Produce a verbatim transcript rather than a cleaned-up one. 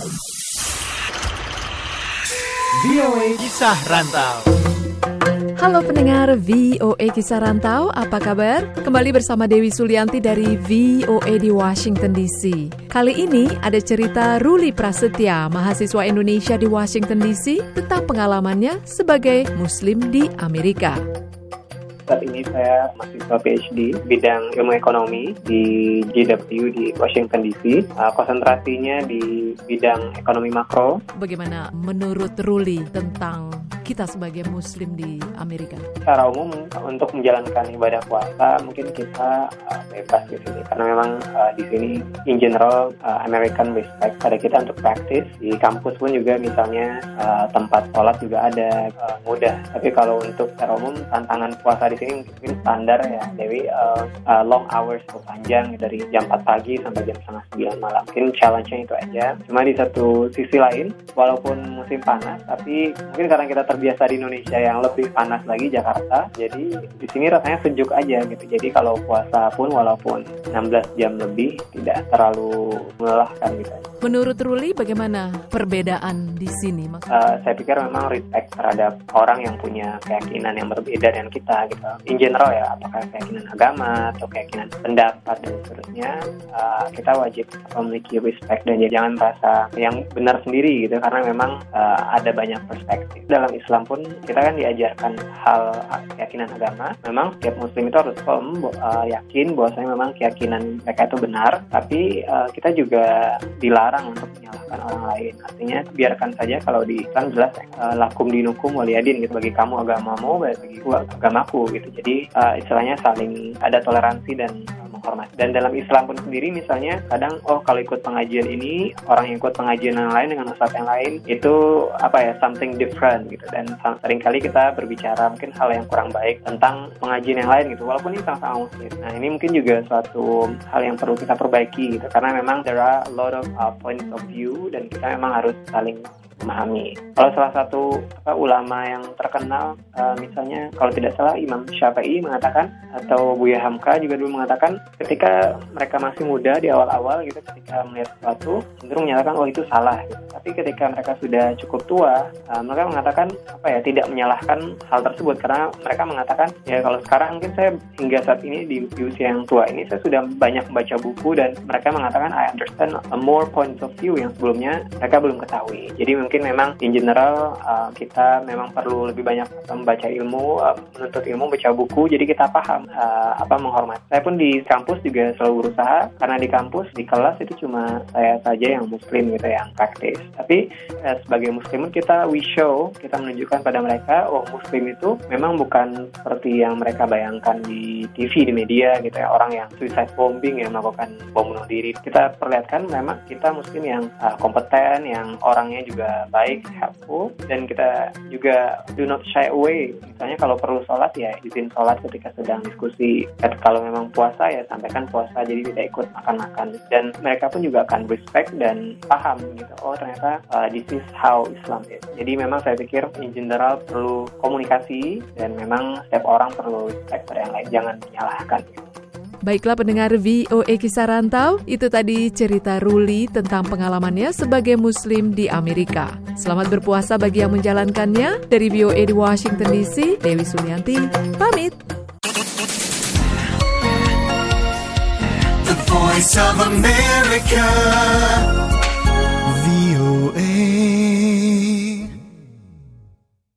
V O A Kisah Rantau. Halo pendengar V O A Kisah Rantau, apa kabar? Kembali bersama Dewi Sulianti dari V O A di Washington D C. Kali ini ada cerita Ruli Prasetya, mahasiswa Indonesia di Washington D C, tentang pengalamannya sebagai Muslim di Amerika. Saat ini saya mahasiswa P H D bidang ilmu ekonomi di J W di Washington D C. Uh, konsentrasinya di bidang ekonomi makro. Bagaimana menurut Ruli tentang kita sebagai Muslim di Amerika? Secara umum untuk menjalankan ibadah puasa mungkin kita uh, bebas di sini karena memang uh, di sini in general uh, American respect pada kita untuk praktis. Di kampus pun juga misalnya uh, tempat sholat juga ada uh, mudah. Tapi kalau untuk secara umum tantangan puasa di sini mungkin standar ya Dewi, uh, uh, long hours atau panjang dari jam empat pagi sampai jam setengah sembilan malam. Mungkin challenge-nya itu aja. Cuma di satu sisi lain walaupun musim panas tapi mungkin karena kita terbiasa di Indonesia yang lebih panas lagi Jakarta, jadi di sini rasanya sejuk aja gitu. Jadi kalau puasa pun walaupun enam belas jam lebih tidak terlalu melelahkan gitu. Menurut Ruli bagaimana perbedaan di sini? Uh, saya pikir memang respect terhadap orang yang punya keyakinan yang berbeda dengan kita gitu. In general ya, apakah keyakinan agama atau keyakinan pendapat dan seterusnya, uh, kita wajib memiliki respect dan jangan merasa yang benar sendiri gitu, karena memang uh, ada banyak perspektif. Dalam Islam pun kita kan diajarkan hal keyakinan agama. Memang setiap Muslim itu harus firm, uh, yakin bahwasanya memang keyakinan mereka itu benar, tapi uh, kita juga dilarang untuk menyalahkan orang lain. Artinya biarkan saja, kalau di Islam jelas uh, lakum dinukum waliyadin gitu, bagi kamu agamamu, bagi gua agamaku gitu. Jadi uh, istilahnya saling ada toleransi dan uh, menghormati. Dan dalam Islam pun sendiri misalnya kadang oh kalau ikut pengajian ini, orang yang ikut pengajian yang lain dengan ustadz yang lain itu apa ya, something different gitu. Dan seringkali kita berbicara mungkin hal yang kurang baik tentang pengajian yang lain gitu, walaupun ini sama-sama Muslim. Nah ini mungkin juga suatu hal yang perlu kita perbaiki gitu, karena memang there are a lot of uh, points of view dan kita memang harus saling memahami. Kalau salah satu apa, ulama yang terkenal uh, misalnya kalau tidak salah Imam Syafi'i mengatakan, atau Buya Hamka juga dulu mengatakan, ketika mereka masih muda di awal-awal gitu, ketika melihat sesuatu cenderung menyatakan oh itu salah gitu. Tapi ketika mereka sudah cukup tua, uh, mereka mengatakan apa ya, tidak menyalahkan hal tersebut, karena mereka mengatakan ya kalau sekarang mungkin saya hingga saat ini di, di usia yang tua ini saya sudah banyak membaca buku dan mereka mengatakan I understand a more points of view yang sebelumnya mereka belum ketahui. Jadi mungkin memang in general uh, kita memang perlu lebih banyak membaca ilmu, uh, menuntut ilmu, baca buku, jadi kita paham uh, apa menghormati. Saya pun di kampus juga selalu berusaha, karena di kampus, di kelas itu cuma saya saja yang muslim gitu, yang praktis. Tapi uh, sebagai muslimun kita we show, kita menunjukkan pada mereka oh muslim itu memang bukan seperti yang mereka bayangkan di T V, di media gitu ya, orang yang suicide bombing, yang melakukan bom bunuh diri. Kita perlihatkan memang kita muslim yang uh, kompeten, yang orangnya juga baik, helpful, dan kita juga do not shy away. Misalnya kalau perlu sholat ya izin sholat ketika sedang diskusi. Kalau memang puasa ya sampaikan puasa, jadi tidak ikut makan-makan. Dan mereka pun juga akan respect dan paham gitu. Oh ternyata uh, this is how Islam is. Jadi memang saya pikir in general perlu komunikasi dan memang setiap orang perlu respect pada yang lain, jangan menyalahkan gitu. Baiklah pendengar V O A Kisah Rantau, itu tadi cerita Ruli tentang pengalamannya sebagai Muslim di Amerika. Selamat berpuasa bagi yang menjalankannya. Dari V O A di Washington D C, Dewi Sulianti, pamit. The Voice of America.